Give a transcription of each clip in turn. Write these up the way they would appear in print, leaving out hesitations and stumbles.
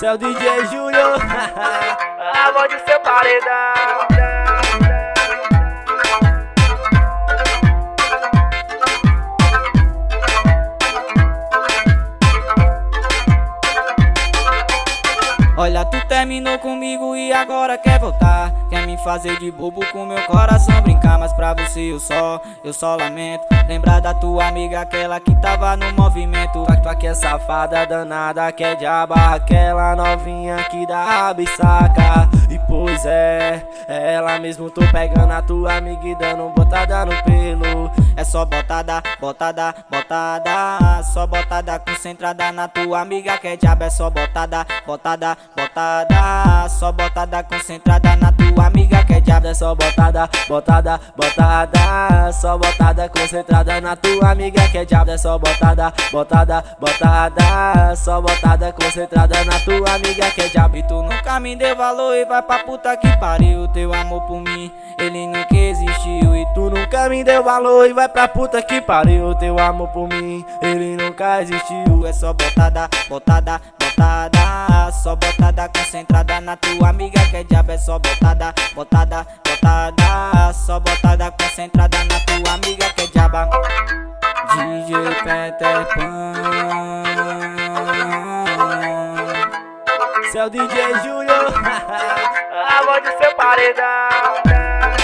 Seu DJ Júnior. A voz do seu paredão. Olha, tu terminou comigo e agora quer voltar. Quer me fazer de bobo com meu coração brincar. Mas pra você eu só lamento lembrar da tua amiga, aquela que tava no movimento. Tu aqui é safada danada, que é diaba, aquela novinha que dá bisaca. E pois é ela mesmo, tô pegando a tua amiga e dando botada no pelo. É só botada, botada, botada. Só botada concentrada na tua amiga, que é diaba. É só botada, botada, botada. Só botada concentrada na tua amiga, que é diabo. É só botada, botada, botada. Só botada concentrada na tua amiga, que é diabo. É só botada, botada, botada. Só botada concentrada na tua amiga, que é diabo. E tu nunca me deu valor e vai pra puta que pariu. Teu amor por mim, ele nunca existiu. E tu nunca me deu valor e vai pra puta que pariu. Teu amor por mim, ele nunca existiu. É só botada, botada, botada. Só botada concentrada na tua amiga, que é diabo. É só botada, botada, botada. Só botada concentrada na tua amiga, que é diabo. DJ Peter Pan. Seu DJ Júnior. A voz do seu paredão.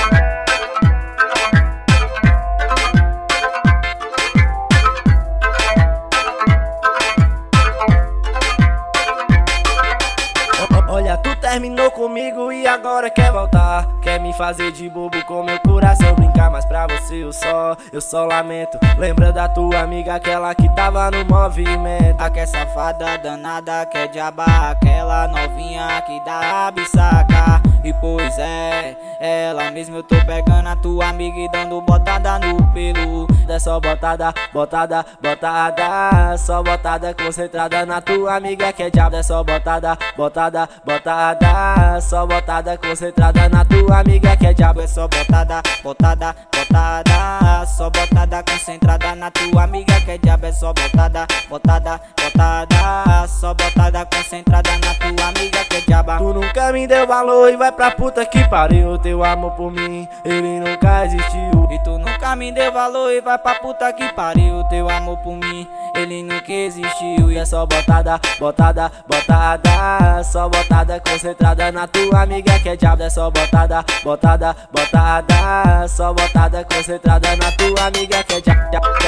Olha, tu terminou comigo e agora quer voltar. Quer me fazer de bobo com meu coração brincar. Mas pra você eu só lamento lembra da tua amiga, aquela que tava no movimento. Aquela safada danada, que é diaba, aquela novinha que dá bisaca. E pois é ela mesmo, eu tô pegando a tua amiga e dando botada no pelo. É só botada, botada, botada. Só botada concentrada na tua amiga, que é diabo. É só botada, botada, botada. Só botada concentrada na tua amiga, que é diabo. É só botada, botada, botada. Só botada concentrada na tua amiga, que é diabo. É só botada, botada, botada. Só botada concentrada na tua amiga, que é diabo. Tu nunca me deu valor e vai pra puta que pariu. Teu amor por mim, ele nunca existiu. E tu nunca me deu valor e vai pra puta que pariu. Teu amor por mim, ele nunca existiu. E é só botada, botada, botada. Só botada concentrada na tua amiga, que é diabo. É só botada, botada, botada. Só botada concentrada na tua amiga, que é diabo.